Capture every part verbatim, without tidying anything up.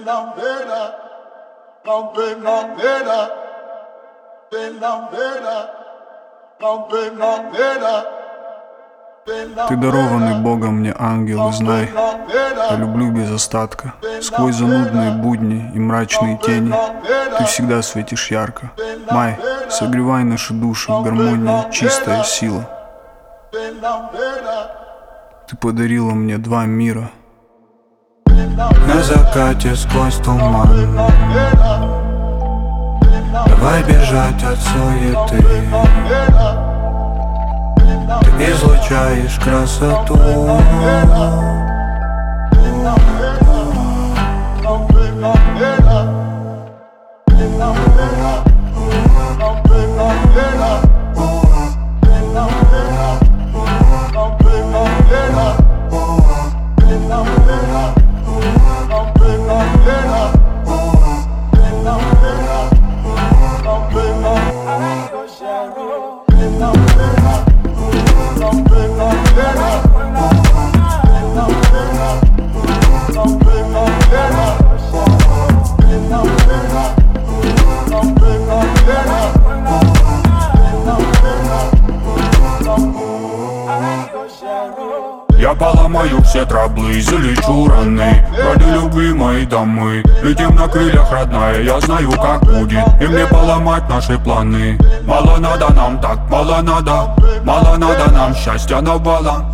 Ты дарованный Богом мне ангел, и знай, я люблю без остатка. Сквозь занудные будни и мрачные тени ты всегда светишь ярко. Май, согревай наши души, гармония, чистая сила. Ты подарила мне два мира. На закате сквозь туман давай бежать от суеты. Ты излучаешь красоту. Я поломаю все траблы, залечу раны. Ради любви моей дамы летим на крыльях, родная. Я знаю, как будет, и мне поломать наши планы. Мало надо нам так, мало надо. Мало надо нам счастья навала.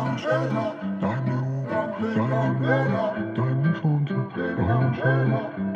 Дай мне солнце, дай мне солнце, дай мне солнце.